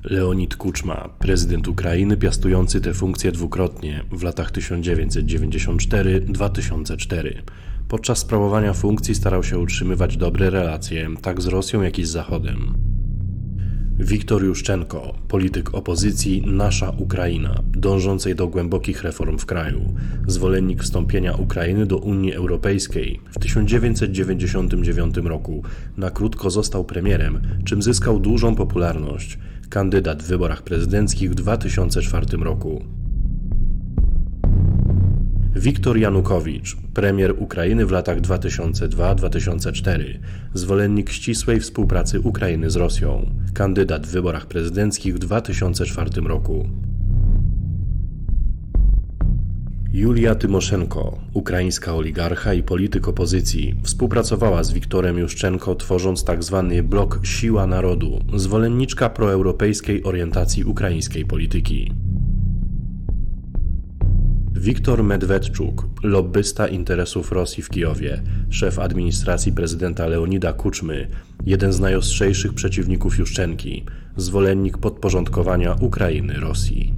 Leonid Kuczma, prezydent Ukrainy piastujący tę funkcję dwukrotnie w latach 1994-2004. Podczas sprawowania funkcji starał się utrzymywać dobre relacje tak z Rosją, jak i z Zachodem. Wiktor Juszczenko, polityk opozycji Nasza Ukraina, dążącej do głębokich reform w kraju, zwolennik wstąpienia Ukrainy do Unii Europejskiej, w 1999 roku na krótko został premierem, czym zyskał dużą popularność, kandydat w wyborach prezydenckich w 2004 roku. Wiktor Janukowicz, premier Ukrainy w latach 2002-2004, zwolennik ścisłej współpracy Ukrainy z Rosją, kandydat w wyborach prezydenckich w 2004 roku. Julia Tymoszenko, ukraińska oligarcha i polityk opozycji, współpracowała z Wiktorem Juszczenko, tworząc tzw. blok Siła Narodu, zwolenniczka proeuropejskiej orientacji ukraińskiej polityki. Wiktor Medwedczuk, lobbysta interesów Rosji w Kijowie, szef administracji prezydenta Leonida Kuczmy, jeden z najostrzejszych przeciwników Juszczenki, zwolennik podporządkowania Ukrainy Rosji.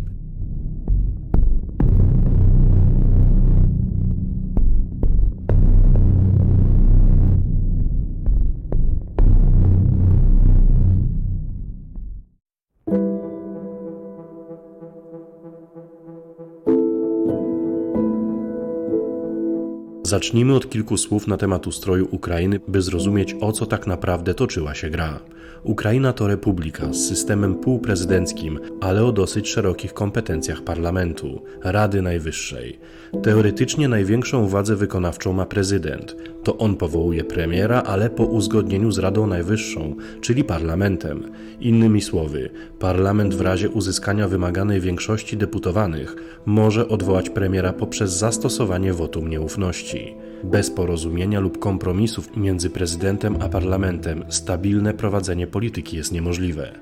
Zacznijmy od kilku słów na temat ustroju Ukrainy, by zrozumieć, o co tak naprawdę toczyła się gra. Ukraina to republika z systemem półprezydenckim, ale o dosyć szerokich kompetencjach parlamentu, Rady Najwyższej. Teoretycznie największą władzę wykonawczą ma prezydent. To on powołuje premiera, ale po uzgodnieniu z Radą Najwyższą, czyli parlamentem. Innymi słowy, parlament w razie uzyskania wymaganej większości deputowanych może odwołać premiera poprzez zastosowanie wotum nieufności. Bez porozumienia lub kompromisów między prezydentem a parlamentem stabilne prowadzenie polityki jest niemożliwe.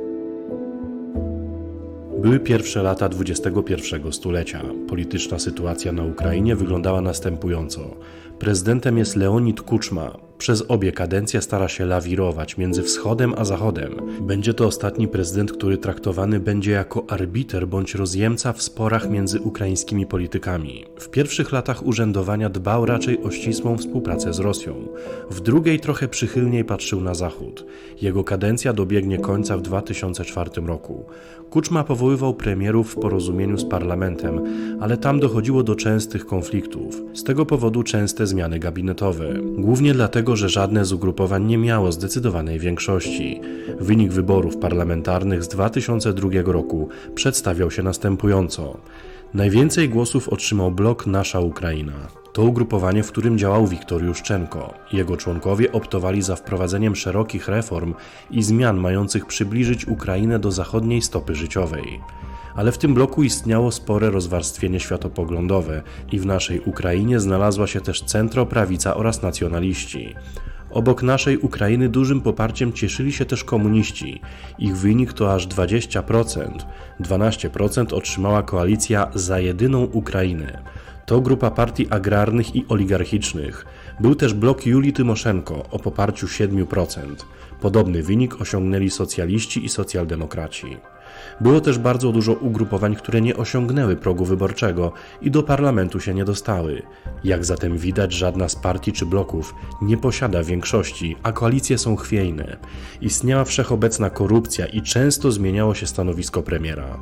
Były pierwsze lata XXI stulecia. Polityczna sytuacja na Ukrainie wyglądała następująco. Prezydentem jest Leonid Kuczma. Przez obie kadencje stara się lawirować między wschodem a zachodem. Będzie to ostatni prezydent, który traktowany będzie jako arbiter bądź rozjemca w sporach między ukraińskimi politykami. W pierwszych latach urzędowania dbał raczej o ścisłą współpracę z Rosją. W drugiej trochę przychylniej patrzył na zachód. Jego kadencja dobiegnie końca w 2004 roku. Kuczma powoływał premierów w porozumieniu z parlamentem, ale tam dochodziło do częstych konfliktów. Z tego powodu częste zmiany gabinetowe. Głównie dlatego, że żadne z ugrupowań nie miało zdecydowanej większości. Wynik wyborów parlamentarnych z 2002 roku przedstawiał się następująco. Najwięcej głosów otrzymał blok Nasza Ukraina. To ugrupowanie, w którym działał Wiktor Juszczenko. Jego członkowie optowali za wprowadzeniem szerokich reform i zmian mających przybliżyć Ukrainę do zachodniej stopy życiowej. Ale w tym bloku istniało spore rozwarstwienie światopoglądowe i w naszej Ukrainie znalazła się też centroprawica oraz nacjonaliści. Obok naszej Ukrainy dużym poparciem cieszyli się też komuniści. Ich wynik to aż 20%. 12% otrzymała koalicja Za Jedyną Ukrainę. To grupa partii agrarnych i oligarchicznych. Był też blok Julii Tymoszenko o poparciu 7%. Podobny wynik osiągnęli socjaliści i socjaldemokraci. Było też bardzo dużo ugrupowań, które nie osiągnęły progu wyborczego i do parlamentu się nie dostały. Jak zatem widać, żadna z partii czy bloków nie posiada większości, a koalicje są chwiejne. Istniała wszechobecna korupcja i często zmieniało się stanowisko premiera.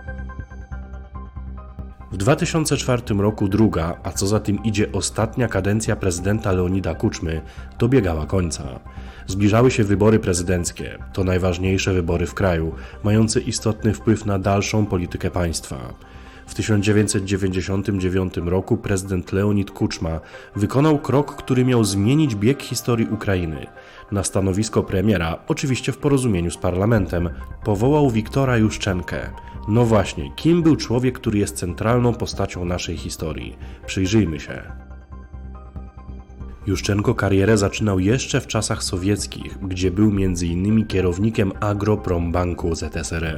W 2004 roku druga, a co za tym idzie ostatnia kadencja prezydenta Leonida Kuczmy dobiegała końca. Zbliżały się wybory prezydenckie. To najważniejsze wybory w kraju, mające istotny wpływ na dalszą politykę państwa. W 1999 roku prezydent Leonid Kuczma wykonał krok, który miał zmienić bieg historii Ukrainy. Na stanowisko premiera, oczywiście w porozumieniu z parlamentem, powołał Wiktora Juszczenkę. No właśnie, kim był człowiek, który jest centralną postacią naszej historii? Przyjrzyjmy się. Juszczenko karierę zaczynał jeszcze w czasach sowieckich, gdzie był m.in. kierownikiem Agroprombanku ZSRR.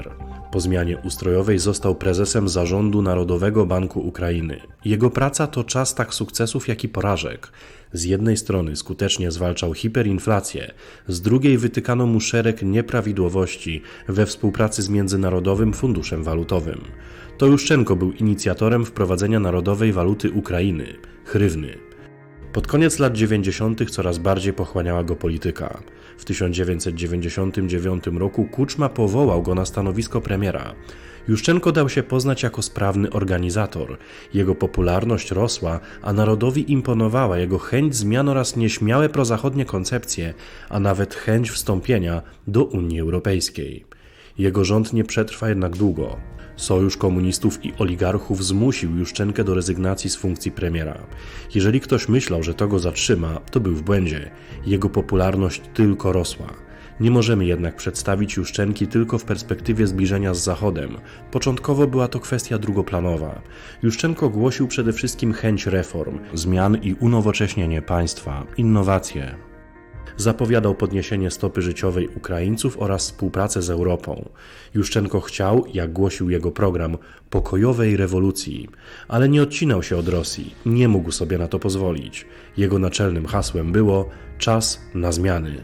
Po zmianie ustrojowej został prezesem Zarządu Narodowego Banku Ukrainy. Jego praca to czas tak sukcesów, jak i porażek. Z jednej strony skutecznie zwalczał hiperinflację, z drugiej wytykano mu szereg nieprawidłowości we współpracy z Międzynarodowym Funduszem Walutowym. To Juszczenko był inicjatorem wprowadzenia narodowej waluty Ukrainy – hrywny. Pod koniec lat 90. coraz bardziej pochłaniała go polityka. W 1999 roku Kuczma powołał go na stanowisko premiera. Juszczenko dał się poznać jako sprawny organizator. Jego popularność rosła, a narodowi imponowała jego chęć zmian oraz nieśmiałe prozachodnie koncepcje, a nawet chęć wstąpienia do Unii Europejskiej. Jego rząd nie przetrwa jednak długo. Sojusz komunistów i oligarchów zmusił Juszczenkę do rezygnacji z funkcji premiera. Jeżeli ktoś myślał, że to go zatrzyma, to był w błędzie. Jego popularność tylko rosła. Nie możemy jednak przedstawić Juszczenki tylko w perspektywie zbliżenia z Zachodem. Początkowo była to kwestia drugoplanowa. Juszczenko głosił przede wszystkim chęć reform, zmian i unowocześnienie państwa, innowacje. Zapowiadał podniesienie stopy życiowej Ukraińców oraz współpracę z Europą. Juszczenko chciał, jak głosił jego program, pokojowej rewolucji, ale nie odcinał się od Rosji, nie mógł sobie na to pozwolić. Jego naczelnym hasłem było czas na zmiany.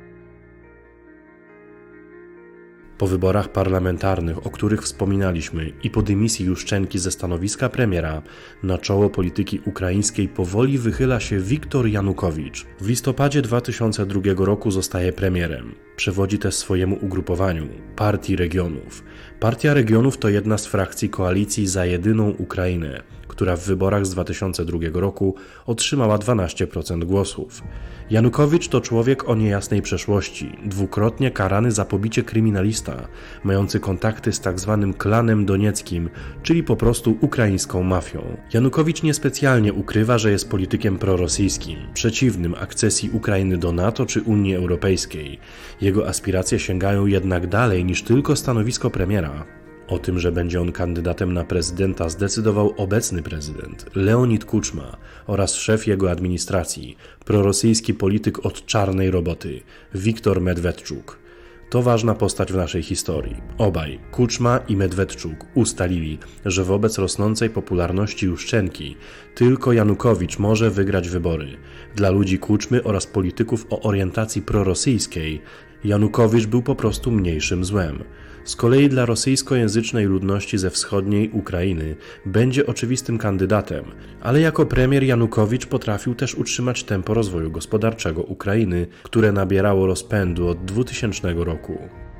Po wyborach parlamentarnych, o których wspominaliśmy, i po dymisji Juszczenki ze stanowiska premiera, na czoło polityki ukraińskiej powoli wychyla się Wiktor Janukowicz. W listopadzie 2002 roku zostaje premierem. Przewodzi też swojemu ugrupowaniu – Partii Regionów. Partia Regionów to jedna z frakcji koalicji Za Jedyną Ukrainę, która w wyborach z 2002 roku otrzymała 12% głosów. Janukowicz to człowiek o niejasnej przeszłości, dwukrotnie karany za pobicie kryminalista, mający kontakty z tzw. klanem donieckim, czyli po prostu ukraińską mafią. Janukowicz niespecjalnie ukrywa, że jest politykiem prorosyjskim, przeciwnym akcesji Ukrainy do NATO czy Unii Europejskiej. Jego aspiracje sięgają jednak dalej niż tylko stanowisko premiera. O tym, że będzie on kandydatem na prezydenta, zdecydował obecny prezydent Leonid Kuczma oraz szef jego administracji, prorosyjski polityk od czarnej roboty Wiktor Medvedczuk. To ważna postać w naszej historii. Obaj, Kuczma i Medvedczuk, ustalili, że wobec rosnącej popularności Juszczenki tylko Janukowicz może wygrać wybory. Dla ludzi Kuczmy oraz polityków o orientacji prorosyjskiej Janukowicz był po prostu mniejszym złem. Z kolei dla rosyjskojęzycznej ludności ze wschodniej Ukrainy będzie oczywistym kandydatem, ale jako premier Janukowicz potrafił też utrzymać tempo rozwoju gospodarczego Ukrainy, które nabierało rozpędu od 2000 roku.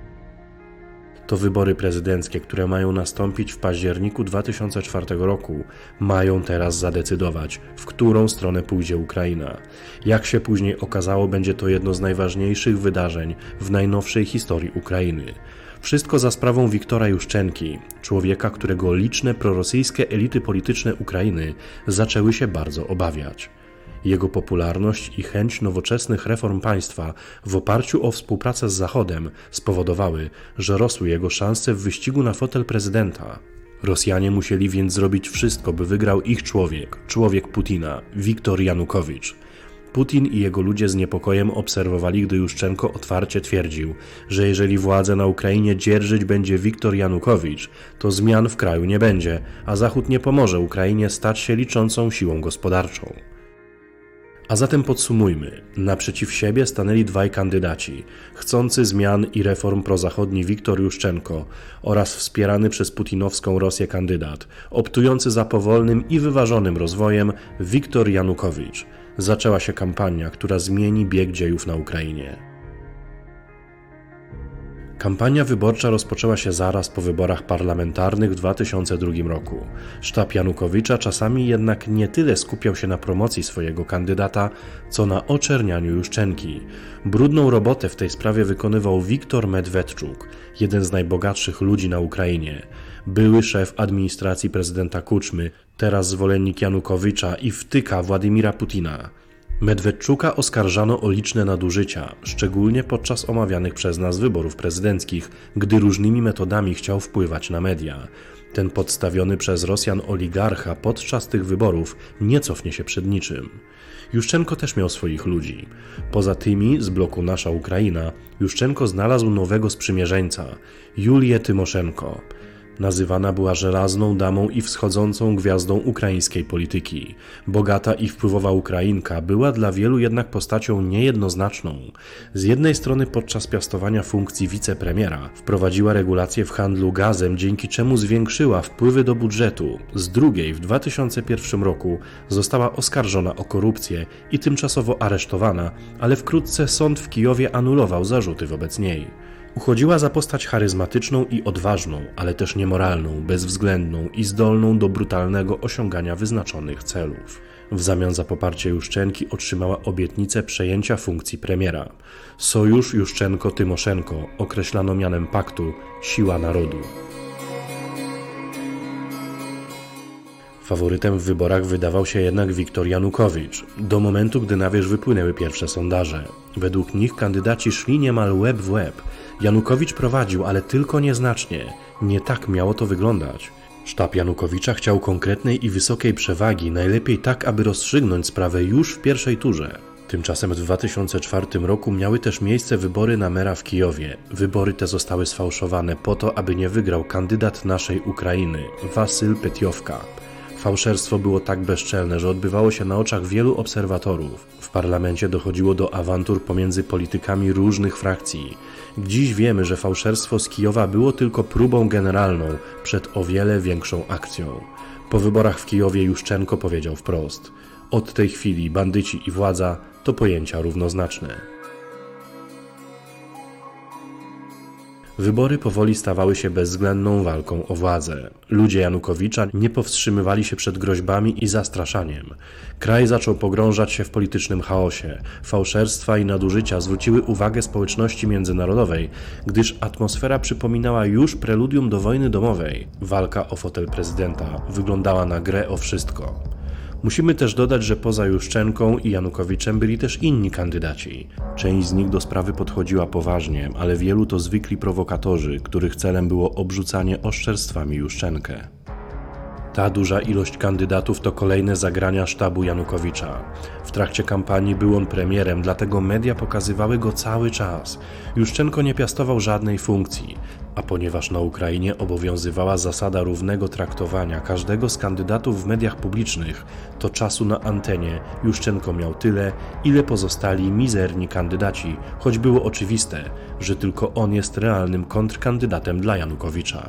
To wybory prezydenckie, które mają nastąpić w październiku 2004 roku, mają teraz zadecydować, w którą stronę pójdzie Ukraina. Jak się później okazało, będzie to jedno z najważniejszych wydarzeń w najnowszej historii Ukrainy. Wszystko za sprawą Wiktora Juszczenki, człowieka, którego liczne prorosyjskie elity polityczne Ukrainy zaczęły się bardzo obawiać. Jego popularność i chęć nowoczesnych reform państwa w oparciu o współpracę z Zachodem spowodowały, że rosły jego szanse w wyścigu na fotel prezydenta. Rosjanie musieli więc zrobić wszystko, by wygrał ich człowiek Putina, Wiktor Janukowicz. Putin i jego ludzie z niepokojem obserwowali, gdy Juszczenko otwarcie twierdził, że jeżeli władzę na Ukrainie dzierżyć będzie Wiktor Janukowicz, to zmian w kraju nie będzie, a Zachód nie pomoże Ukrainie stać się liczącą siłą gospodarczą. A zatem podsumujmy. Naprzeciw siebie stanęli dwaj kandydaci, chcący zmian i reform prozachodni Wiktor Juszczenko oraz wspierany przez putinowską Rosję kandydat, optujący za powolnym i wyważonym rozwojem Wiktor Janukowicz. Zaczęła się kampania, która zmieni bieg dziejów na Ukrainie. Kampania wyborcza rozpoczęła się zaraz po wyborach parlamentarnych w 2002 roku. Sztab Janukowicza czasami jednak nie tyle skupiał się na promocji swojego kandydata, co na oczernianiu Juszczenki. Brudną robotę w tej sprawie wykonywał Wiktor Medvedczuk, jeden z najbogatszych ludzi na Ukrainie. Były szef administracji prezydenta Kuczmy, teraz zwolennik Janukowicza i wtyka Władimira Putina. Medwedczuka oskarżano o liczne nadużycia, szczególnie podczas omawianych przez nas wyborów prezydenckich, gdy różnymi metodami chciał wpływać na media. Ten podstawiony przez Rosjan oligarcha podczas tych wyborów nie cofnie się przed niczym. Juszczenko też miał swoich ludzi. Poza tymi z bloku Nasza Ukraina, Juszczenko znalazł nowego sprzymierzeńca – Julię Tymoszenko. Nazywana była żelazną damą i wschodzącą gwiazdą ukraińskiej polityki. Bogata i wpływowa Ukrainka była dla wielu jednak postacią niejednoznaczną. Z jednej strony podczas piastowania funkcji wicepremiera wprowadziła regulacje w handlu gazem, dzięki czemu zwiększyła wpływy do budżetu. Z drugiej w 2001 roku została oskarżona o korupcję i tymczasowo aresztowana, ale wkrótce sąd w Kijowie anulował zarzuty wobec niej. Uchodziła za postać charyzmatyczną i odważną, ale też niemoralną, bezwzględną i zdolną do brutalnego osiągania wyznaczonych celów. W zamian za poparcie Juszczenki otrzymała obietnicę przejęcia funkcji premiera. Sojusz Juszczenko-Tymoszenko określano mianem paktu Siła Narodu. Faworytem w wyborach wydawał się jednak Viktor Janukowicz, do momentu, gdy na wierzch wypłynęły pierwsze sondaże. Według nich kandydaci szli niemal łeb w łeb. Janukowicz prowadził, ale tylko nieznacznie. Nie tak miało to wyglądać. Sztab Janukowicza chciał konkretnej i wysokiej przewagi, najlepiej tak, aby rozstrzygnąć sprawę już w pierwszej turze. Tymczasem w 2004 roku miały też miejsce wybory na mera w Kijowie. Wybory te zostały sfałszowane po to, aby nie wygrał kandydat naszej Ukrainy, Wasyl Petiowka. Fałszerstwo było tak bezczelne, że odbywało się na oczach wielu obserwatorów. W parlamencie dochodziło do awantur pomiędzy politykami różnych frakcji. Dziś wiemy, że fałszerstwo z Kijowa było tylko próbą generalną przed o wiele większą akcją. Po wyborach w Kijowie Juszczenko powiedział wprost: od tej chwili bandyci i władza to pojęcia równoznaczne. Wybory powoli stawały się bezwzględną walką o władzę. Ludzie Janukowicza nie powstrzymywali się przed groźbami i zastraszaniem. Kraj zaczął pogrążać się w politycznym chaosie. Fałszerstwa i nadużycia zwróciły uwagę społeczności międzynarodowej, gdyż atmosfera przypominała już preludium do wojny domowej. Walka o fotel prezydenta wyglądała na grę o wszystko. Musimy też dodać, że poza Juszczenką i Janukowiczem byli też inni kandydaci. Część z nich do sprawy podchodziła poważnie, ale wielu to zwykli prowokatorzy, których celem było obrzucanie oszczerstwami Juszczenkę. Ta duża ilość kandydatów to kolejne zagrania sztabu Janukowicza. W trakcie kampanii był on premierem, dlatego media pokazywały go cały czas. Juszczenko nie piastował żadnej funkcji, a ponieważ na Ukrainie obowiązywała zasada równego traktowania każdego z kandydatów w mediach publicznych, to czasu na antenie Juszczenko miał tyle, ile pozostali mizerni kandydaci, choć było oczywiste, że tylko on jest realnym kontrkandydatem dla Janukowicza.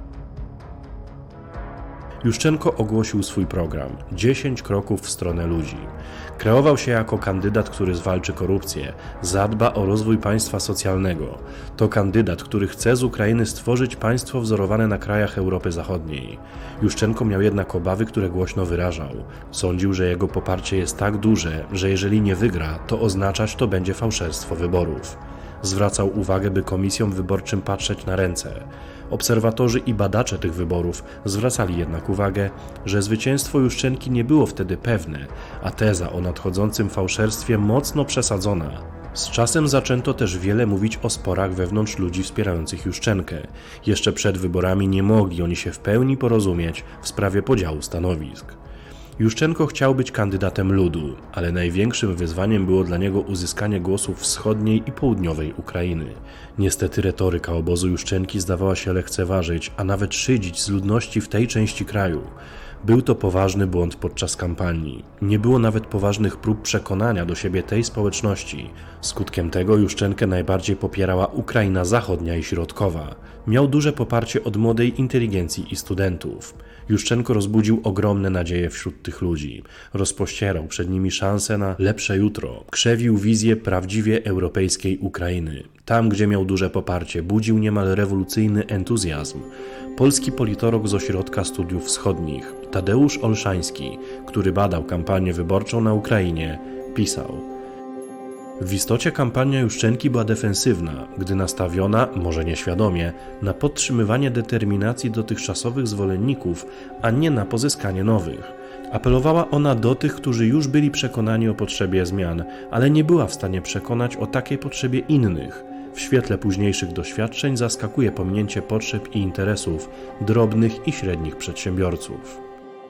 Juszczenko ogłosił swój program 10 kroków w stronę ludzi. Kreował się jako kandydat, który zwalczy korupcję, zadba o rozwój państwa socjalnego. To kandydat, który chce z Ukrainy stworzyć państwo wzorowane na krajach Europy Zachodniej. Juszczenko miał jednak obawy, które głośno wyrażał. Sądził, że jego poparcie jest tak duże, że jeżeli nie wygra, to oznaczać to będzie fałszerstwo wyborów. Zwracał uwagę, by komisjom wyborczym patrzeć na ręce. Obserwatorzy i badacze tych wyborów zwracali jednak uwagę, że zwycięstwo Juszczenki nie było wtedy pewne, a teza o nadchodzącym fałszerstwie mocno przesadzona. Z czasem zaczęto też wiele mówić o sporach wewnątrz ludzi wspierających Juszczenkę. Jeszcze przed wyborami nie mogli oni się w pełni porozumieć w sprawie podziału stanowisk. Juszczenko chciał być kandydatem ludu, ale największym wyzwaniem było dla niego uzyskanie głosów wschodniej i południowej Ukrainy. Niestety retoryka obozu Juszczenki zdawała się lekceważyć, a nawet szydzić z ludności w tej części kraju. Był to poważny błąd podczas kampanii. Nie było nawet poważnych prób przekonania do siebie tej społeczności. Skutkiem tego Juszczenkę najbardziej popierała Ukraina Zachodnia i Środkowa. Miał duże poparcie od młodej inteligencji i studentów. Juszczenko rozbudził ogromne nadzieje wśród tych ludzi. Rozpościerał przed nimi szansę na lepsze jutro. Krzewił wizję prawdziwie europejskiej Ukrainy. Tam, gdzie miał duże poparcie, budził niemal rewolucyjny entuzjazm. Polski politolog z Ośrodka Studiów Wschodnich, Tadeusz Olszański, który badał kampanię wyborczą na Ukrainie, pisał: w istocie kampania Juszczenki była defensywna, gdy nastawiona, może nieświadomie, na podtrzymywanie determinacji dotychczasowych zwolenników, a nie na pozyskanie nowych. Apelowała ona do tych, którzy już byli przekonani o potrzebie zmian, ale nie była w stanie przekonać o takiej potrzebie innych. W świetle późniejszych doświadczeń zaskakuje pominięcie potrzeb i interesów drobnych i średnich przedsiębiorców.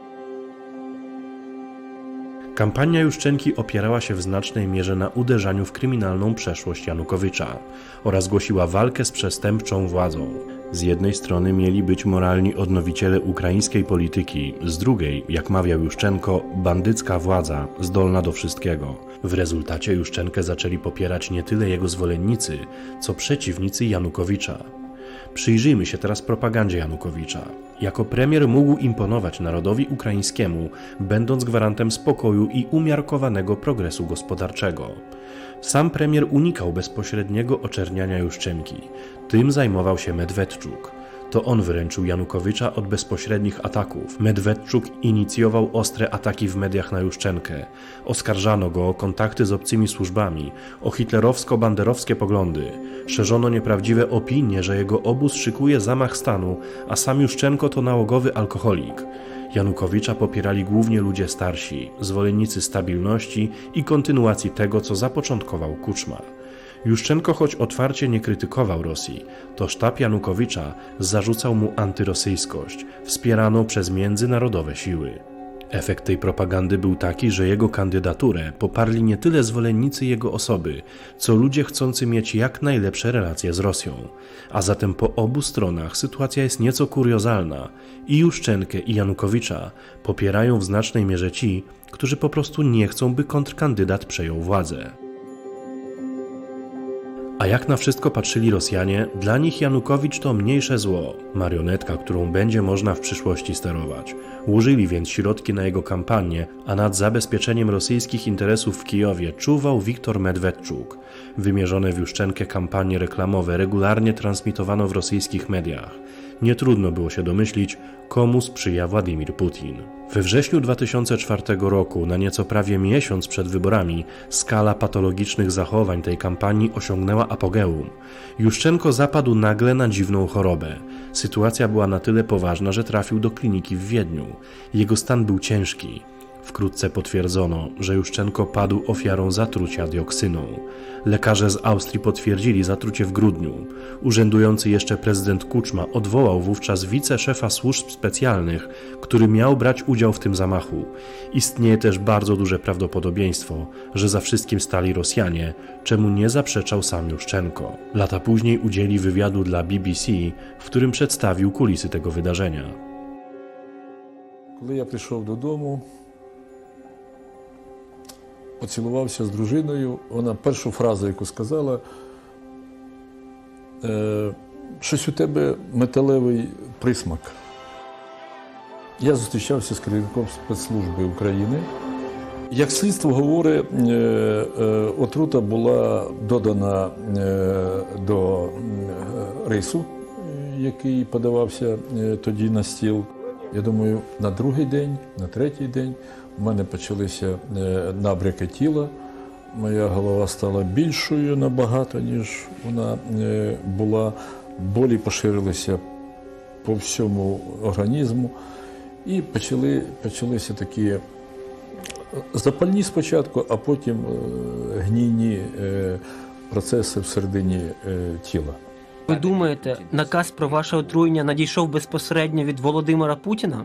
Kampania Juszczenki opierała się w znacznej mierze na uderzaniu w kryminalną przeszłość Janukowycza oraz głosiła walkę z przestępczą władzą. Z jednej strony mieli być moralni odnowiciele ukraińskiej polityki, z drugiej, jak mawiał Juszczenko, bandycka władza, zdolna do wszystkiego. W rezultacie Juszczenkę zaczęli popierać nie tyle jego zwolennicy, co przeciwnicy Janukowycza. Przyjrzyjmy się teraz propagandzie Janukowycza. Jako premier mógł imponować narodowi ukraińskiemu, będąc gwarantem spokoju i umiarkowanego progresu gospodarczego. Sam premier unikał bezpośredniego oczerniania Juszczenki. Tym zajmował się Medwedczuk. To on wyręczył Janukowycza od bezpośrednich ataków. Medwedczuk inicjował ostre ataki w mediach na Juszczenkę. Oskarżano go o kontakty z obcymi służbami, o hitlerowsko-banderowskie poglądy. Szerzono nieprawdziwe opinie, że jego obóz szykuje zamach stanu, a sam Juszczenko to nałogowy alkoholik. Janukowycza popierali głównie ludzie starsi, zwolennicy stabilności i kontynuacji tego, co zapoczątkował Kuczma. Juszczenko, choć otwarcie nie krytykował Rosji, to sztab Janukowycza zarzucał mu antyrosyjskość, wspieraną przez międzynarodowe siły. Efekt tej propagandy był taki, że jego kandydaturę poparli nie tyle zwolennicy jego osoby, co ludzie chcący mieć jak najlepsze relacje z Rosją. A zatem po obu stronach sytuacja jest nieco kuriozalna. I Juszczenkę, i Janukowycza popierają w znacznej mierze ci, którzy po prostu nie chcą, by kontrkandydat przejął władzę. A jak na wszystko patrzyli Rosjanie, dla nich Janukowycz to mniejsze zło, marionetka, którą będzie można w przyszłości sterować. Ułożyli więc środki na jego kampanię, a nad zabezpieczeniem rosyjskich interesów w Kijowie czuwał Wiktor Medwedczuk. Wymierzone w Juszczenkę kampanie reklamowe regularnie transmitowano w rosyjskich mediach. Nie trudno było się domyślić, komu sprzyja Władimir Putin. We wrześniu 2004 roku, na nieco prawie miesiąc przed wyborami, skala patologicznych zachowań tej kampanii osiągnęła apogeum. Juszczenko zapadł nagle na dziwną chorobę. Sytuacja była na tyle poważna, że trafił do kliniki w Wiedniu. Jego stan był ciężki. Wkrótce potwierdzono, że Juszczenko padł ofiarą zatrucia dioksyną. Lekarze z Austrii potwierdzili zatrucie w grudniu. Urzędujący jeszcze prezydent Kuczma odwołał wówczas wiceszefa służb specjalnych, który miał brać udział w tym zamachu. Istnieje też bardzo duże prawdopodobieństwo, że za wszystkim stali Rosjanie, czemu nie zaprzeczał sam Juszczenko. Lata później udzielił wywiadu dla BBC, w którym przedstawił kulisy tego wydarzenia. Коли я прийшов додому, поцілувався з дружиною, вона першу фразу, яку сказала, щось у тебе металевий присмак. Я зустрічався з керівником спецслужби України. Як слідство говорить, отрута була додана до рису, який подавався тоді на стіл. Я думаю, на другий день, на третій день у мене почалися набряки тіла. Моя голова стала більшою набагато, ніж вона була. Болі поширилися по всьому організму. І почалися такі запальні спочатку, а потім гнійні процеси всередині тіла. Ви думаєте, наказ про ваше отруєння надійшов безпосередньо від Володимира Путіна?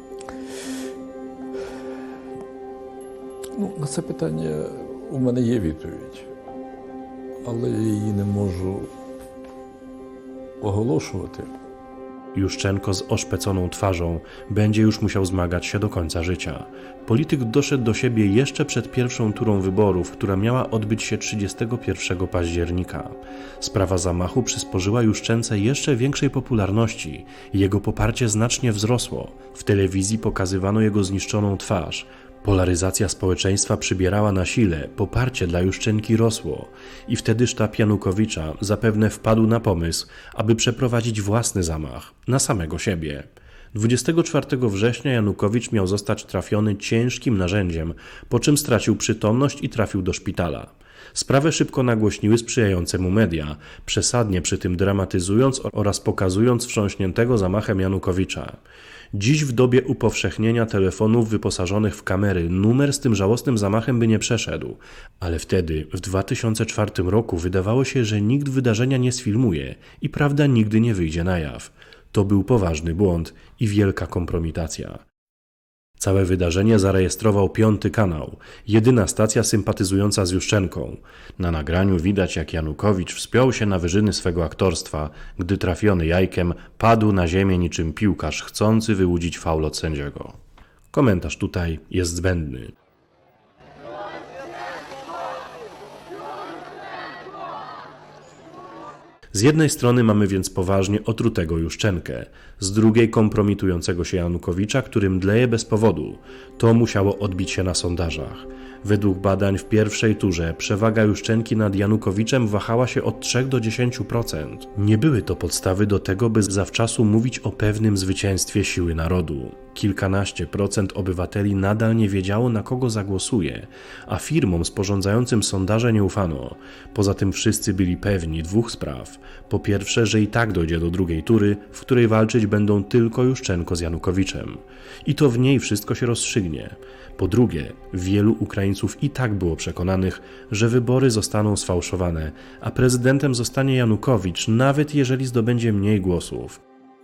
На це питання у мене є відповідь, але я її не можу oголошувати. Juszczenko z oszpeconą twarzą będzie już musiał zmagać się do końca życia. Polityk doszedł do siebie jeszcze przed pierwszą turą wyborów, która miała odbyć się 31 października. Sprawa zamachu przysporzyła Juszczence jeszcze większej popularności. Jego poparcie znacznie wzrosło. W telewizji pokazywano jego zniszczoną twarz. Polaryzacja społeczeństwa przybierała na sile, poparcie dla Juszczenki rosło i wtedy sztab Janukowycza zapewne wpadł na pomysł, aby przeprowadzić własny zamach na samego siebie. 24 września Janukowycz miał zostać trafiony ciężkim narzędziem, po czym stracił przytomność i trafił do szpitala. Sprawę szybko nagłośniły sprzyjające mu media, przesadnie przy tym dramatyzując oraz pokazując wstrząśniętego zamachem Janukowicza. Dziś w dobie upowszechnienia telefonów wyposażonych w kamery numer z tym żałosnym zamachem by nie przeszedł, ale wtedy, w 2004 roku wydawało się, że nikt wydarzenia nie sfilmuje i prawda nigdy nie wyjdzie na jaw. To był poważny błąd i wielka kompromitacja. Całe wydarzenie zarejestrował Piąty Kanał, jedyna stacja sympatyzująca z Juszczenką. Na nagraniu widać, jak Janukowicz wspiął się na wyżyny swego aktorstwa, gdy trafiony jajkiem padł na ziemię niczym piłkarz chcący wyłudzić faul od sędziego. Komentarz tutaj jest zbędny. Z jednej strony mamy więc poważnie otrutego Juszczenkę, z drugiej kompromitującego się Janukowicza, który mdleje bez powodu. To musiało odbić się na sondażach. Według badań w pierwszej turze przewaga Juszczenki nad Janukowiczem wahała się od 3 do 10%. Nie były to podstawy do tego, by zawczasu mówić o pewnym zwycięstwie siły narodu. Kilkanaście procent obywateli nadal nie wiedziało, na kogo zagłosuje, a firmom sporządzającym sondaże nie ufano. Poza tym wszyscy byli pewni dwóch spraw. Po pierwsze, że i tak dojdzie do drugiej tury, w której walczyć będą tylko Juszczenko z Janukowiczem. I to w niej wszystko się rozstrzygnie. Po drugie, wielu Ukraińców i tak było przekonanych, że wybory zostaną sfałszowane, a prezydentem zostanie Janukowicz, nawet jeżeli zdobędzie mniej głosów.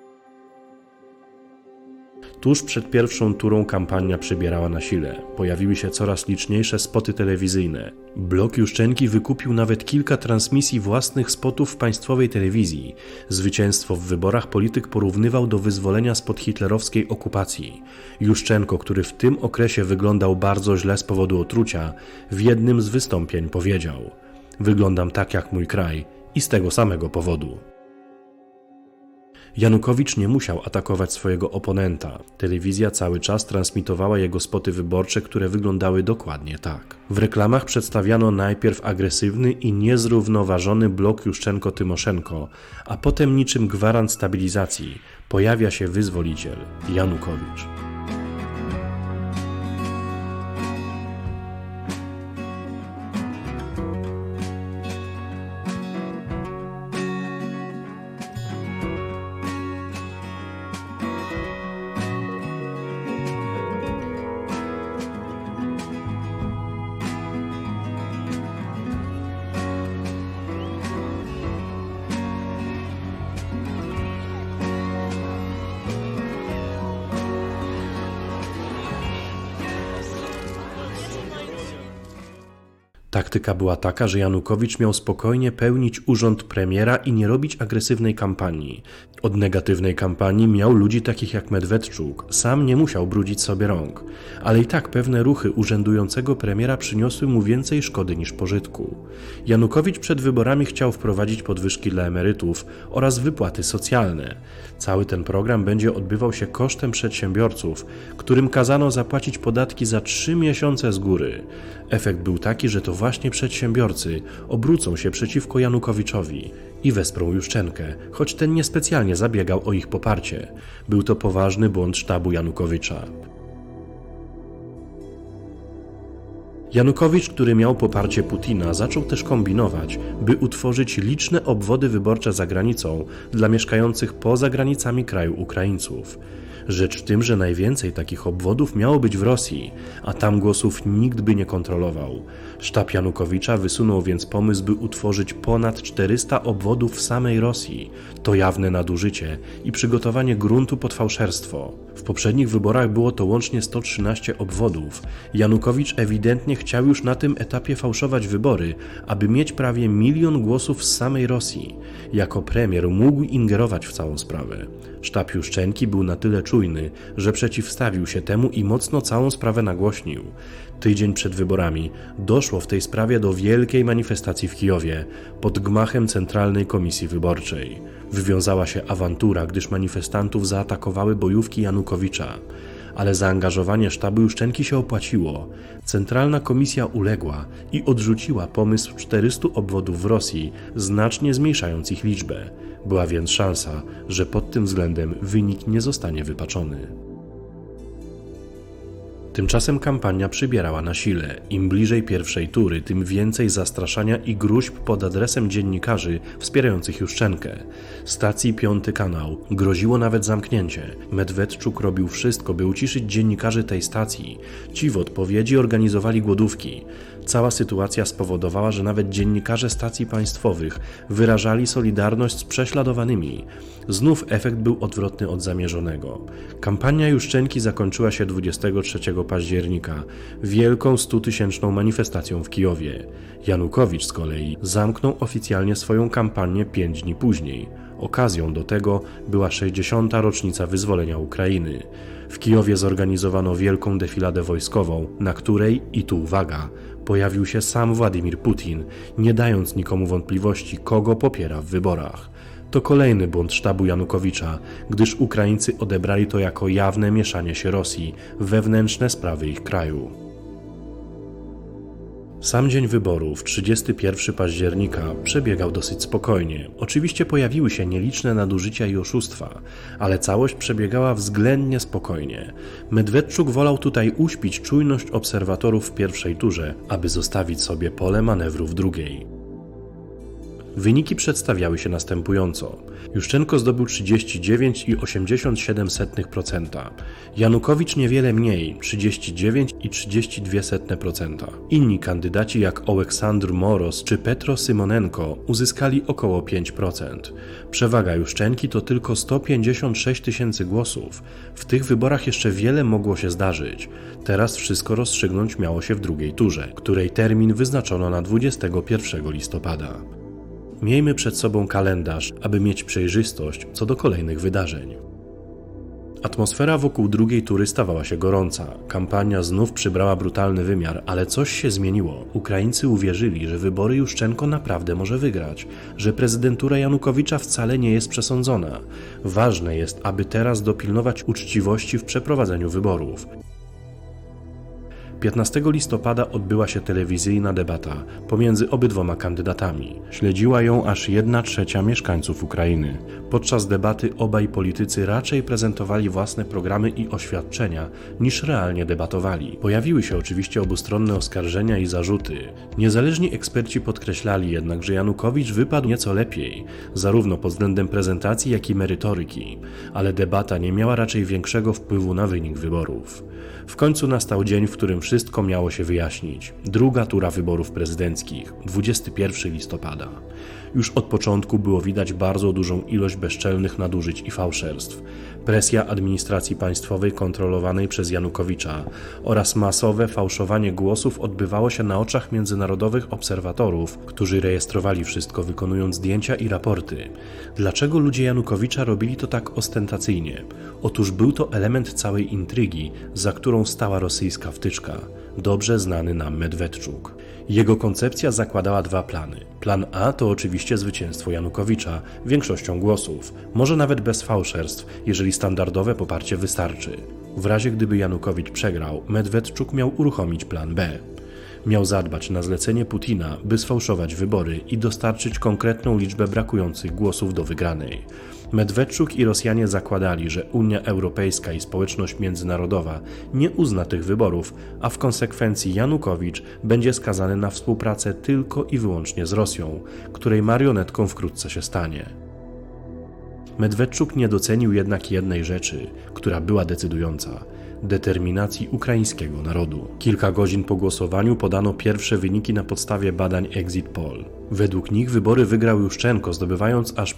Tuż przed pierwszą turą kampania przybierała na sile. Pojawiły się coraz liczniejsze spoty telewizyjne. Blok Juszczenki wykupił nawet kilka transmisji własnych spotów w państwowej telewizji. Zwycięstwo w wyborach polityk porównywał do wyzwolenia spod hitlerowskiej okupacji. Juszczenko, który w tym okresie wyglądał bardzo źle z powodu otrucia, w jednym z wystąpień powiedział: „Wyglądam tak jak mój kraj i z tego samego powodu”. Janukowicz nie musiał atakować swojego oponenta. Telewizja cały czas transmitowała jego spoty wyborcze, które wyglądały dokładnie tak. W reklamach przedstawiano najpierw agresywny i niezrównoważony blok Juszczenko-Tymoszenko, a potem niczym gwarant stabilizacji pojawia się wyzwoliciel Janukowicz. Taktyka była taka, że Janukowicz miał spokojnie pełnić urząd premiera i nie robić agresywnej kampanii. Od negatywnej kampanii miał ludzi takich jak Medwedczuk, sam nie musiał brudzić sobie rąk, ale i tak pewne ruchy urzędującego premiera przyniosły mu więcej szkody niż pożytku. Janukowicz przed wyborami chciał wprowadzić podwyżki dla emerytów oraz wypłaty socjalne. Cały ten program będzie odbywał się kosztem przedsiębiorców, którym kazano zapłacić podatki za 3 miesiące z góry. Efekt był taki, że to właśnie przedsiębiorcy obrócą się przeciwko Janukowiczowi i wesprą Juszczenkę, choć ten niespecjalnie zabiegał o ich poparcie. Był to poważny błąd sztabu Janukowicza. Janukowicz, który miał poparcie Putina, zaczął też kombinować, by utworzyć liczne obwody wyborcze za granicą dla mieszkających poza granicami kraju Ukraińców. Rzecz w tym, że najwięcej takich obwodów miało być w Rosji, a tam głosów nikt by nie kontrolował. Sztab Janukowicza wysunął więc pomysł, by utworzyć ponad 400 obwodów w samej Rosji. To jawne nadużycie i przygotowanie gruntu pod fałszerstwo. W poprzednich wyborach było to łącznie 113 obwodów. Janukowicz ewidentnie chciał już na tym etapie fałszować wybory, aby mieć prawie 1 milion głosów z samej Rosji. Jako premier mógł ingerować w całą sprawę. Sztab Juszczenki był na tyle czujny, że przeciwstawił się temu i mocno całą sprawę nagłośnił. Tydzień przed wyborami doszło w tej sprawie do wielkiej manifestacji w Kijowie pod gmachem Centralnej Komisji Wyborczej. Wywiązała się awantura, gdyż manifestantów zaatakowały bojówki Janukowicza. Ale zaangażowanie sztabu Juszczenki się opłaciło. Centralna Komisja uległa i odrzuciła pomysł 400 obwodów w Rosji, znacznie zmniejszając ich liczbę. Była więc szansa, że pod tym względem wynik nie zostanie wypaczony. Tymczasem kampania przybierała na sile. Im bliżej pierwszej tury, tym więcej zastraszania i gróźb pod adresem dziennikarzy wspierających Juszczenkę. Stacji Piąty Kanał groziło nawet zamknięcie. Medwedczuk robił wszystko, by uciszyć dziennikarzy tej stacji. Ci w odpowiedzi organizowali głodówki. Cała sytuacja spowodowała, że nawet dziennikarze stacji państwowych wyrażali solidarność z prześladowanymi. Znów efekt był odwrotny od zamierzonego. Kampania Juszczenki zakończyła się 23 października wielką 100-tysięczną manifestacją w Kijowie. Janukowicz z kolei zamknął oficjalnie swoją kampanię 5 dni później. Okazją do tego była 60. rocznica wyzwolenia Ukrainy. W Kijowie zorganizowano wielką defiladę wojskową, na której, i tu uwaga, pojawił się sam Władimir Putin, nie dając nikomu wątpliwości, kogo popiera w wyborach. To kolejny błąd sztabu Janukowicza, gdyż Ukraińcy odebrali to jako jawne mieszanie się Rosji w wewnętrzne sprawy ich kraju. Sam dzień wyborów, 31 października, przebiegał dosyć spokojnie. Oczywiście pojawiły się nieliczne nadużycia i oszustwa, ale całość przebiegała względnie spokojnie. Medwedczuk wolał tutaj uśpić czujność obserwatorów w pierwszej turze, aby zostawić sobie pole manewru w drugiej. Wyniki przedstawiały się następująco. Juszczenko zdobył 39,87%, Janukowicz niewiele mniej, 39,32%. Inni kandydaci jak Oleksandr Moros czy Petro Symonenko uzyskali około 5%. Przewaga Juszczenki to tylko 156 tysięcy głosów. W tych wyborach jeszcze wiele mogło się zdarzyć. Teraz wszystko rozstrzygnąć miało się w drugiej turze, której termin wyznaczono na 21 listopada. Miejmy przed sobą kalendarz, aby mieć przejrzystość co do kolejnych wydarzeń. Atmosfera wokół drugiej tury stawała się gorąca. Kampania znów przybrała brutalny wymiar, ale coś się zmieniło. Ukraińcy uwierzyli, że wybory Juszczenko naprawdę może wygrać, że prezydentura Janukowicza wcale nie jest przesądzona. Ważne jest, aby teraz dopilnować uczciwości w przeprowadzeniu wyborów. 15 listopada odbyła się telewizyjna debata pomiędzy obydwoma kandydatami. Śledziła ją aż 1/3 mieszkańców Ukrainy. Podczas debaty obaj politycy raczej prezentowali własne programy i oświadczenia, niż realnie debatowali. Pojawiły się oczywiście obustronne oskarżenia i zarzuty. Niezależni eksperci podkreślali jednak, że Janukowicz wypadł nieco lepiej, zarówno pod względem prezentacji, jak i merytoryki, ale debata nie miała raczej większego wpływu na wynik wyborów. W końcu nastał dzień, w którym wszystko miało się wyjaśnić. Druga tura wyborów prezydenckich, 21 listopada. Już od początku było widać bardzo dużą ilość bezczelnych nadużyć i fałszerstw. Presja administracji państwowej kontrolowanej przez Janukowicza oraz masowe fałszowanie głosów odbywało się na oczach międzynarodowych obserwatorów, którzy rejestrowali wszystko, wykonując zdjęcia i raporty. Dlaczego ludzie Janukowicza robili to tak ostentacyjnie? Otóż był to element całej intrygi, za którą stała rosyjska wtyczka, dobrze znany nam Medwedczuk. Jego koncepcja zakładała dwa plany. Plan A to oczywiście zwycięstwo Janukowicza większością głosów, może nawet bez fałszerstw, jeżeli standardowe poparcie wystarczy. W razie gdyby Janukowicz przegrał, Medwedczuk miał uruchomić plan B. Miał zadbać na zlecenie Putina, by sfałszować wybory i dostarczyć konkretną liczbę brakujących głosów do wygranej. Medwedczuk i Rosjanie zakładali, że Unia Europejska i społeczność międzynarodowa nie uzna tych wyborów, a w konsekwencji Janukowicz będzie skazany na współpracę tylko i wyłącznie z Rosją, której marionetką wkrótce się stanie. Medwedczuk nie docenił jednak jednej rzeczy, która była decydująca – determinacji ukraińskiego narodu. Kilka godzin po głosowaniu podano pierwsze wyniki na podstawie badań Exit Poll. Według nich wybory wygrał Juszczenko, zdobywając aż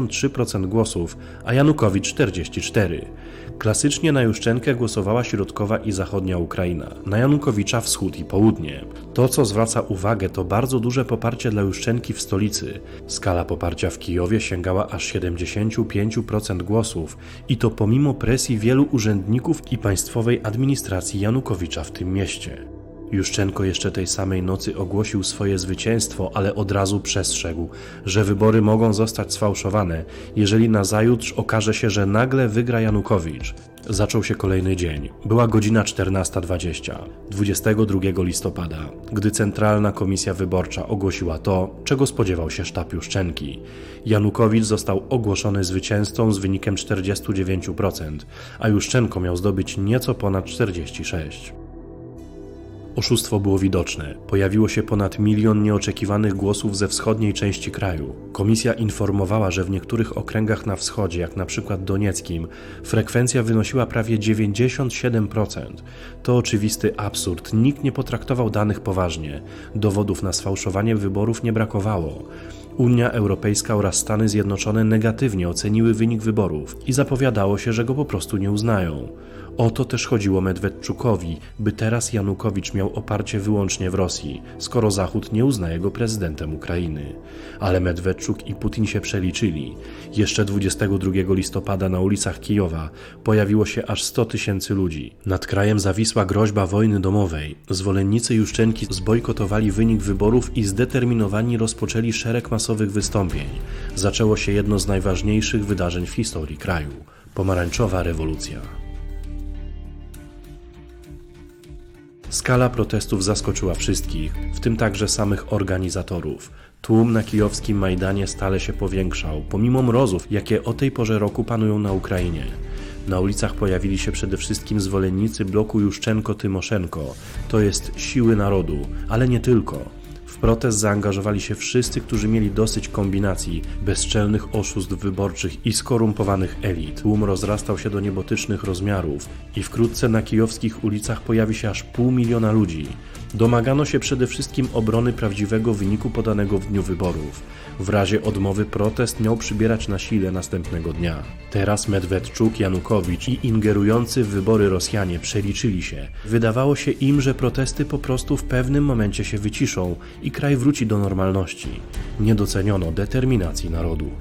53% głosów, a Janukowicz 44%. Klasycznie na Juszczenkę głosowała środkowa i zachodnia Ukraina, na Janukowicza wschód i południe. To, co zwraca uwagę, to bardzo duże poparcie dla Juszczenki w stolicy. Skala poparcia w Kijowie sięgała aż 75% głosów i to pomimo presji wielu urzędników i państwowej administracji Janukowicza w tym mieście. Juszczenko jeszcze tej samej nocy ogłosił swoje zwycięstwo, ale od razu przestrzegł, że wybory mogą zostać sfałszowane, jeżeli nazajutrz okaże się, że nagle wygra Janukowicz. Zaczął się kolejny dzień. Była godzina 14:20, 22 listopada, gdy Centralna Komisja Wyborcza ogłosiła to, czego spodziewał się sztab Juszczenki. Janukowicz został ogłoszony zwycięzcą z wynikiem 49%, a Juszczenko miał zdobyć nieco ponad 46%. Oszustwo było widoczne. Pojawiło się ponad 1 milion nieoczekiwanych głosów ze wschodniej części kraju. Komisja informowała, że w niektórych okręgach na wschodzie, jak na przykład donieckim, frekwencja wynosiła prawie 97%. To oczywisty absurd. Nikt nie potraktował danych poważnie. Dowodów na sfałszowanie wyborów nie brakowało. Unia Europejska oraz Stany Zjednoczone negatywnie oceniły wynik wyborów i zapowiadało się, że go po prostu nie uznają. O to też chodziło Medwedczukowi, by teraz Janukowicz miał oparcie wyłącznie w Rosji, skoro Zachód nie uznaje go prezydentem Ukrainy. Ale Medwedczuk i Putin się przeliczyli. Jeszcze 22 listopada na ulicach Kijowa pojawiło się aż 100 000 ludzi. Nad krajem zawisła groźba wojny domowej. Zwolennicy Juszczenki zbojkotowali wynik wyborów i zdeterminowani rozpoczęli szereg masowych wystąpień. Zaczęło się jedno z najważniejszych wydarzeń w historii kraju – pomarańczowa rewolucja. Skala protestów zaskoczyła wszystkich, w tym także samych organizatorów. Tłum na kijowskim Majdanie stale się powiększał, pomimo mrozów, jakie o tej porze roku panują na Ukrainie. Na ulicach pojawili się przede wszystkim zwolennicy bloku Juszczenko-Tymoszenko, to jest Siły Narodu, ale nie tylko. W protest zaangażowali się wszyscy, którzy mieli dosyć kombinacji, bezczelnych oszustw wyborczych i skorumpowanych elit. Tłum rozrastał się do niebotycznych rozmiarów i wkrótce na kijowskich ulicach pojawi się aż 500 000 ludzi. Domagano się przede wszystkim obrony prawdziwego wyniku podanego w dniu wyborów. W razie odmowy protest miał przybierać na sile następnego dnia. Teraz Medwedczuk, Janukowicz i ingerujący w wybory Rosjanie przeliczyli się. Wydawało się im, że protesty po prostu w pewnym momencie się wyciszą i kraj wróci do normalności. Nie doceniono determinacji narodu.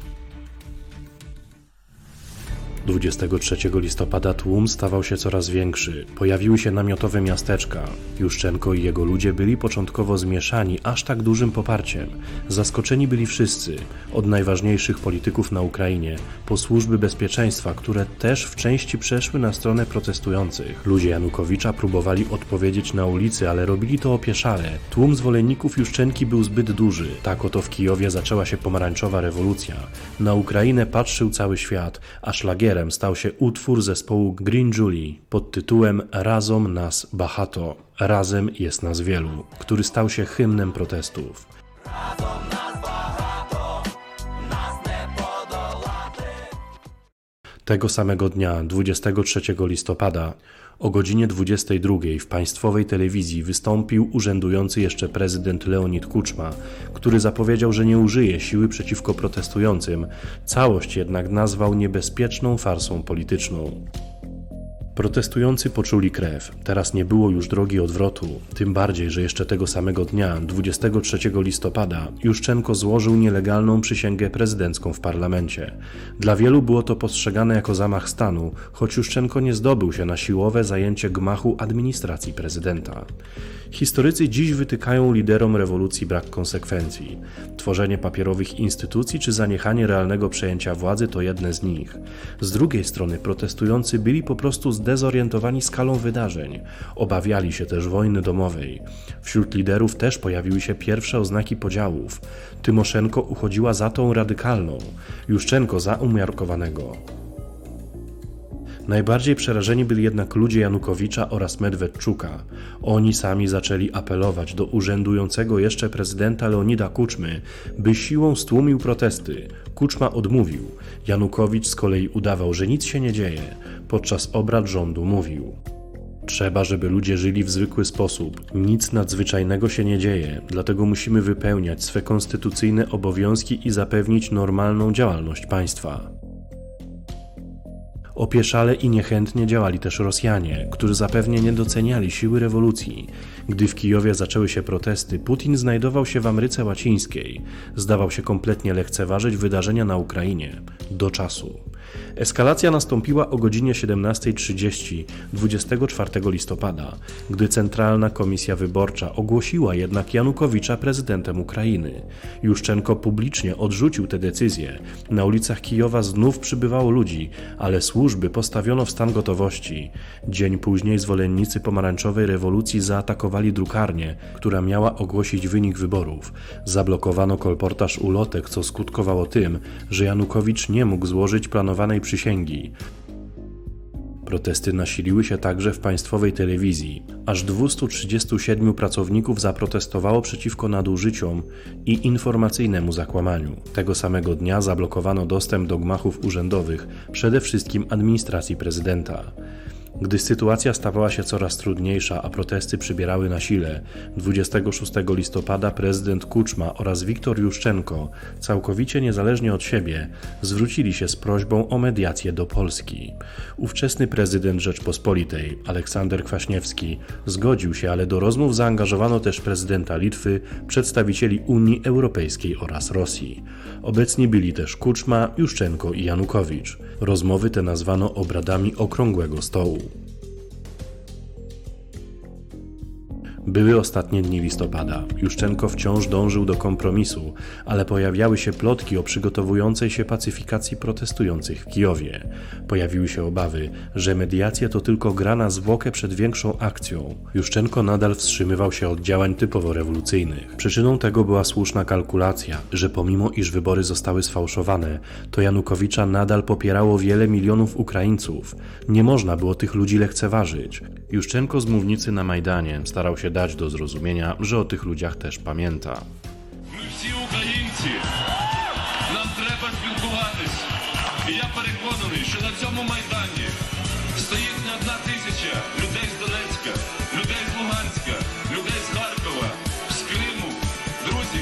23 listopada tłum stawał się coraz większy. Pojawiły się namiotowe miasteczka. Juszczenko i jego ludzie byli początkowo zmieszani aż tak dużym poparciem. Zaskoczeni byli wszyscy, od najważniejszych polityków na Ukrainie, po służby bezpieczeństwa, które też w części przeszły na stronę protestujących. Ludzie Janukowicza próbowali odpowiedzieć na ulicy, ale robili to opieszale. Tłum zwolenników Juszczenki był zbyt duży. Tak oto w Kijowie zaczęła się pomarańczowa rewolucja. Na Ukrainę patrzył cały świat, a szlagierem stał się utwór zespołu Green Julie pod tytułem Razom nas bahato, razem jest nas wielu, który stał się hymnem protestów. Tego samego dnia, 23 listopada, o godzinie 22 w państwowej telewizji wystąpił urzędujący jeszcze prezydent Leonid Kuczma, który zapowiedział, że nie użyje siły przeciwko protestującym, całość jednak nazwał niebezpieczną farsą polityczną. Protestujący poczuli krew. Teraz nie było już drogi odwrotu, tym bardziej, że jeszcze tego samego dnia, 23 listopada, Juszczenko złożył nielegalną przysięgę prezydencką w parlamencie. Dla wielu było to postrzegane jako zamach stanu, choć Juszczenko nie zdobył się na siłowe zajęcie gmachu administracji prezydenta. Historycy dziś wytykają liderom rewolucji brak konsekwencji. Tworzenie papierowych instytucji czy zaniechanie realnego przejęcia władzy to jedne z nich. Z drugiej strony protestujący byli po prostu zdezorientowani skalą wydarzeń. Obawiali się też wojny domowej. Wśród liderów też pojawiły się pierwsze oznaki podziałów. Tymoszenko uchodziła za tą radykalną, Juszczenko za umiarkowanego. Najbardziej przerażeni byli jednak ludzie Janukowicza oraz Medwedczuka. Oni sami zaczęli apelować do urzędującego jeszcze prezydenta Leonida Kuczmy, by siłą stłumił protesty. Kuczma odmówił. Janukowicz z kolei udawał, że nic się nie dzieje. Podczas obrad rządu mówił: trzeba, żeby ludzie żyli w zwykły sposób. Nic nadzwyczajnego się nie dzieje, dlatego musimy wypełniać swe konstytucyjne obowiązki i zapewnić normalną działalność państwa. Opieszale i niechętnie działali też Rosjanie, którzy zapewne nie doceniali siły rewolucji. Gdy w Kijowie zaczęły się protesty, Putin znajdował się w Ameryce Łacińskiej. Zdawał się kompletnie lekceważyć wydarzenia na Ukrainie. Do czasu. Eskalacja nastąpiła o godzinie 17:30 24 listopada, gdy Centralna Komisja Wyborcza ogłosiła jednak Janukowicza prezydentem Ukrainy. Juszczenko publicznie odrzucił tę decyzję. Na ulicach Kijowa znów przybywało ludzi, ale służby postawiono w stan gotowości. Dzień później zwolennicy pomarańczowej rewolucji zaatakowali drukarnię, która miała ogłosić wynik wyborów. Zablokowano kolportaż ulotek, co skutkowało tym, że Janukowicz nie mógł złożyć planowanej przysięgi. Protesty nasiliły się także w państwowej telewizji. Aż 237 pracowników zaprotestowało przeciwko nadużyciom i informacyjnemu zakłamaniu. Tego samego dnia zablokowano dostęp do gmachów urzędowych, przede wszystkim administracji prezydenta. Gdy sytuacja stawała się coraz trudniejsza, a protesty przybierały na sile, 26 listopada prezydent Kuczma oraz Wiktor Juszczenko, całkowicie niezależnie od siebie, zwrócili się z prośbą o mediację do Polski. Ówczesny prezydent Rzeczpospolitej, Aleksander Kwaśniewski, zgodził się, ale do rozmów zaangażowano też prezydenta Litwy, przedstawicieli Unii Europejskiej oraz Rosji. Obecni byli też Kuczma, Juszczenko i Janukowicz. Rozmowy te nazwano obradami Okrągłego Stołu. Były ostatnie dni listopada. Juszczenko wciąż dążył do kompromisu, ale pojawiały się plotki o przygotowującej się pacyfikacji protestujących w Kijowie. Pojawiły się obawy, że mediacja to tylko gra na zwłokę przed większą akcją. Juszczenko nadal wstrzymywał się od działań typowo rewolucyjnych. Przyczyną tego była słuszna kalkulacja, że pomimo iż wybory zostały sfałszowane, to Janukowicza nadal popierało wiele milionów Ukraińców. Nie można było tych ludzi lekceważyć. Juszczenko z mównicy na Majdanie starał się dać do zrozumienia, że o tych ludziach też pamięta. My всі українці, нам треба спілкуватись. І я переконаний, що на цьому Майдані стоїть не 1000 людей з Донецька, людей з Луганська, людей з Харкова, з Криму. Друзі,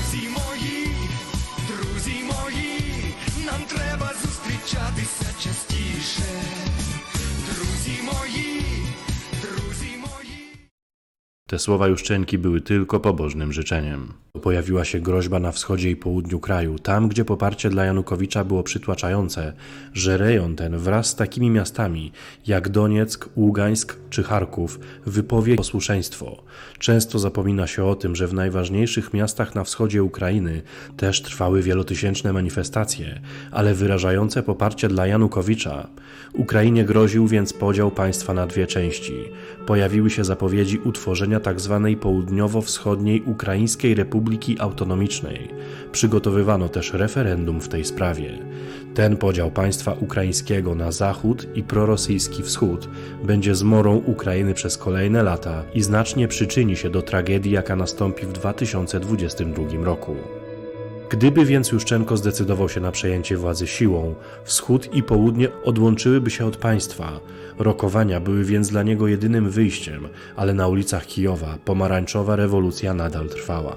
друзі мої, нам треба зустрічатися частіше. Друзі мої. Te słowa Juszczenki były tylko pobożnym życzeniem. Pojawiła się groźba na wschodzie i południu kraju, tam gdzie poparcie dla Janukowicza było przytłaczające, że rejon ten wraz z takimi miastami jak Donieck, Ługańsk czy Charków wypowie posłuszeństwo. Często zapomina się o tym, że w najważniejszych miastach na wschodzie Ukrainy też trwały wielotysięczne manifestacje, ale wyrażające poparcie dla Janukowicza. Ukrainie groził więc podział państwa na dwie części. Pojawiły się zapowiedzi utworzenia tzw. Południowo-Wschodniej Ukraińskiej Republiki Autonomicznej. Przygotowywano też referendum w tej sprawie. Ten podział państwa ukraińskiego na zachód i prorosyjski wschód będzie zmorą Ukrainy przez kolejne lata i znacznie przyczyni się do tragedii, jaka nastąpi w 2022 roku. Gdyby więc Juszczenko zdecydował się na przejęcie władzy siłą, wschód i południe odłączyłyby się od państwa. Rokowania były więc dla niego jedynym wyjściem, ale na ulicach Kijowa pomarańczowa rewolucja nadal trwała.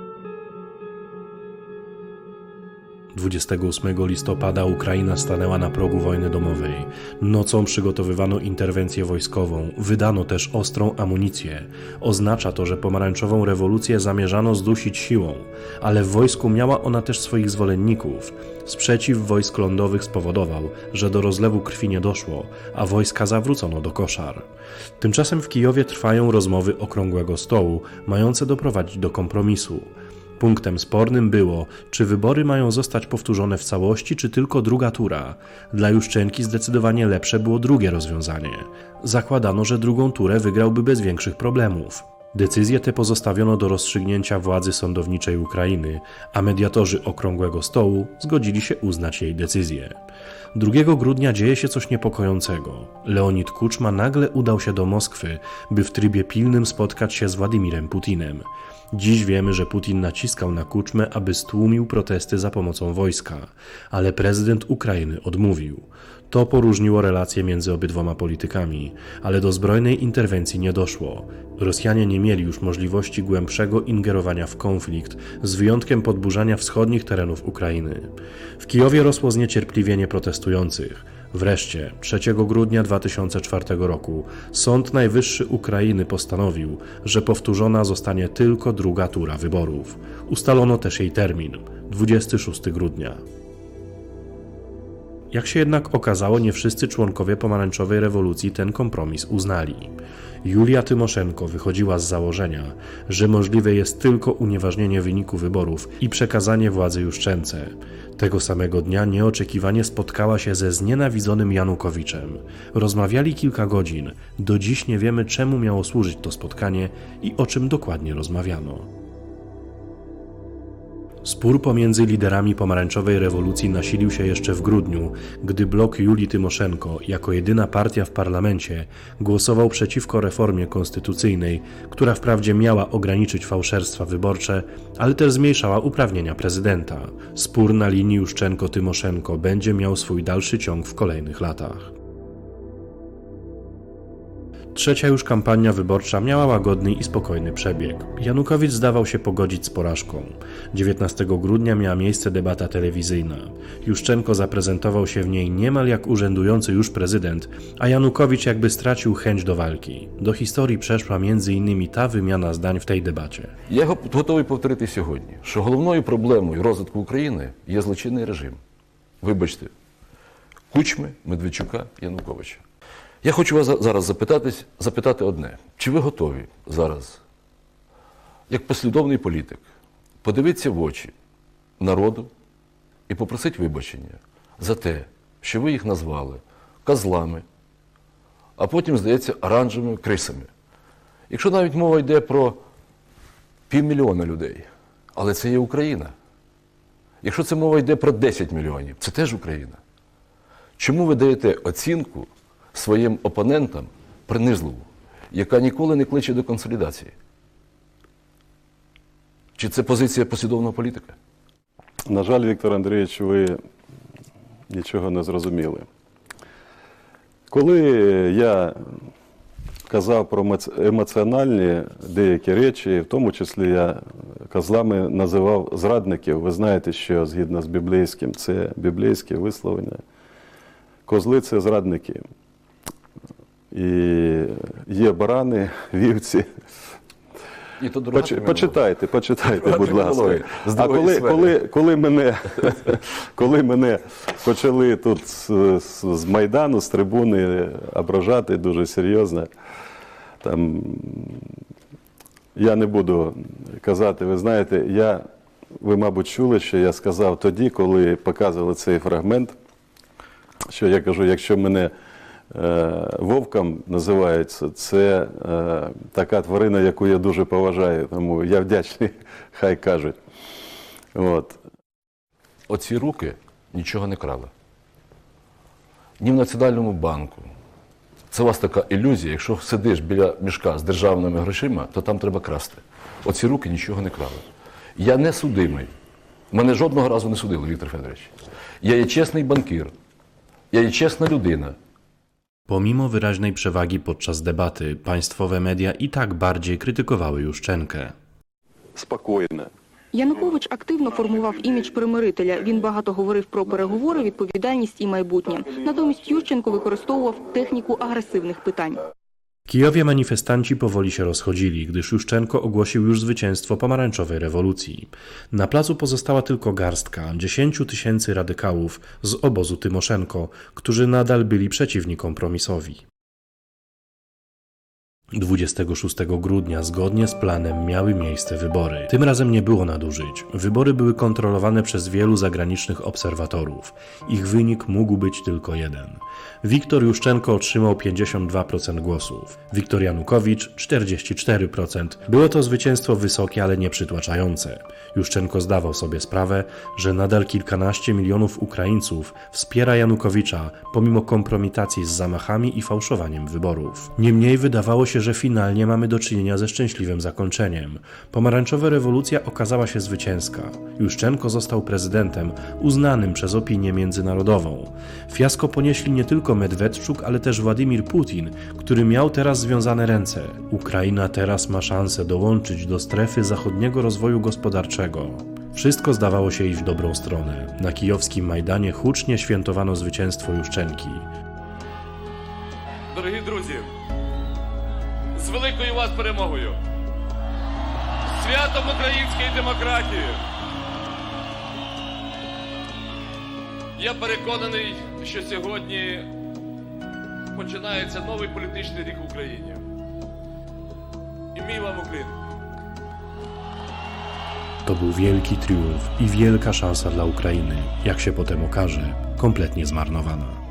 28 listopada Ukraina stanęła na progu wojny domowej. Nocą przygotowywano interwencję wojskową, wydano też ostrą amunicję. Oznacza to, że pomarańczową rewolucję zamierzano zdusić siłą, ale w wojsku miała ona też swoich zwolenników. Sprzeciw wojsk lądowych spowodował, że do rozlewu krwi nie doszło, a wojska zawrócono do koszar. Tymczasem w Kijowie trwają rozmowy Okrągłego Stołu, mające doprowadzić do kompromisu. Punktem spornym było, czy wybory mają zostać powtórzone w całości, czy tylko druga tura. Dla Juszczenki zdecydowanie lepsze było drugie rozwiązanie. Zakładano, że drugą turę wygrałby bez większych problemów. Decyzję tę pozostawiono do rozstrzygnięcia władzy sądowniczej Ukrainy, a mediatorzy Okrągłego Stołu zgodzili się uznać jej decyzję. 2 grudnia dzieje się coś niepokojącego. Leonid Kuczma nagle udał się do Moskwy, by w trybie pilnym spotkać się z Władimirem Putinem. Dziś wiemy, że Putin naciskał na Kuczmę, aby stłumił protesty za pomocą wojska, ale prezydent Ukrainy odmówił. To poróżniło relacje między obydwoma politykami, ale do zbrojnej interwencji nie doszło. Rosjanie nie mieli już możliwości głębszego ingerowania w konflikt, z wyjątkiem podburzania wschodnich terenów Ukrainy. W Kijowie rosło zniecierpliwienie protestujących. Wreszcie 3 grudnia 2004 roku Sąd Najwyższy Ukrainy postanowił, że powtórzona zostanie tylko druga tura wyborów. Ustalono też jej termin – 26 grudnia. Jak się jednak okazało, nie wszyscy członkowie pomarańczowej rewolucji ten kompromis uznali. Julia Tymoszenko wychodziła z założenia, że możliwe jest tylko unieważnienie wyniku wyborów i przekazanie władzy Juszczence. Tego samego dnia nieoczekiwanie spotkała się ze znienawidzonym Janukowiczem. Rozmawiali kilka godzin. Do dziś nie wiemy, czemu miało służyć to spotkanie i o czym dokładnie rozmawiano. Spór pomiędzy liderami pomarańczowej rewolucji nasilił się jeszcze w grudniu, gdy blok Julii Tymoszenko, jako jedyna partia w parlamencie, głosował przeciwko reformie konstytucyjnej, która wprawdzie miała ograniczyć fałszerstwa wyborcze, ale też zmniejszała uprawnienia prezydenta. Spór na linii Juszczenko-Tymoszenko będzie miał swój dalszy ciąg w kolejnych latach. Trzecia już kampania wyborcza miała łagodny i spokojny przebieg. Janukowicz zdawał się pogodzić z porażką. 19 grudnia miała miejsce debata telewizyjna. Juszczenko zaprezentował się w niej niemal jak urzędujący już prezydent, a Janukowicz jakby stracił chęć do walki. Do historii przeszła m.in. ta wymiana zdań w tej debacie. Я готовий повторити сьогодні, що головною проблемою розвитку України є злочинний режим. Вибачте, Кучми, Медведчука, Януковича. Я хочу вас зараз запитати одне. Чи ви готові зараз, як послідовний політик, подивитися в очі народу і попросити вибачення за те, що ви їх назвали козлами, а потім, здається, оранжевими крисами? Якщо навіть мова йде про 500 000 людей, але це є Україна. Якщо це мова йде про 10 мільйонів, це теж Україна. Чому ви даєте оцінку своїм опонентам принизливу, яка ніколи не кличе до консолідації? Чи це позиція послідовного політика? На жаль, Віктор Андрійович, ви нічого не зрозуміли. Коли я казав про емоціональні деякі речі, в тому числі я козлами називав зрадників, ви знаєте, що згідно з біблійським, це біблійське висловлення. Козли – це зрадники. І є барани, вівці. І то почитайте, будь ласка. А коли мене почали тут з Майдану, з трибуни ображати дуже серйозно, там, я не буду казати, ви знаєте, ви, мабуть, чули, що я сказав тоді, коли показували цей фрагмент, що я кажу, якщо мене вовком називається, це така тварина, яку я дуже поважаю, тому я вдячний, хай кажуть. От. Оці руки нічого не крали. Ні в Національному банку. Це у вас така ілюзія, якщо сидиш біля мішка з державними грошима, то там треба красти. Оці руки нічого не крали. Я не судимий. Мене жодного разу не судили, Віктор Федорович. Я є чесний банкір. Ja jest czesna ludyna. Pomimo wyraźnej przewagi podczas debaty, państwowe media i tak bardziej krytykowały Juszczenkę. Спокійно. Янукович активно формував імідж примирителя. Він багато говорив про переговори, відповідальність і майбутнє. Натомість Ющенко використовував техніку агресивних питань. W Kijowie manifestanci powoli się rozchodzili, gdyż Juszczenko ogłosił już zwycięstwo pomarańczowej rewolucji. Na placu pozostała tylko garstka, 10 000 radykałów z obozu Tymoszenko, którzy nadal byli przeciwni kompromisowi. 26 grudnia zgodnie z planem miały miejsce wybory. Tym razem nie było nadużyć. Wybory były kontrolowane przez wielu zagranicznych obserwatorów. Ich wynik mógł być tylko jeden. Wiktor Juszczenko otrzymał 52% głosów. Wiktor Janukowicz 44%. Było to zwycięstwo wysokie, ale nie przytłaczające. Juszczenko zdawał sobie sprawę, że nadal kilkanaście milionów Ukraińców wspiera Janukowicza pomimo kompromitacji z zamachami i fałszowaniem wyborów. Niemniej wydawało się, że finalnie mamy do czynienia ze szczęśliwym zakończeniem. Pomarańczowa rewolucja okazała się zwycięska. Juszczenko został prezydentem uznanym przez opinię międzynarodową. Fiasko ponieśli nie tylko Medwedczuk, ale też Władimir Putin, który miał teraz związane ręce. Ukraina teraz ma szansę dołączyć do strefy zachodniego rozwoju gospodarczego. Wszystko zdawało się iść w dobrą stronę. Na kijowskim Majdanie hucznie świętowano zwycięstwo Juszczenki. Дорогі друзі, з великою вас перемогою! Святом української демократії! Я переконаний, що сьогодні починається новий політичний рік в Україні. І мій вам Україна! To był wielki triumf i wielka szansa dla Ukrainy, jak się potem okaże, kompletnie zmarnowana.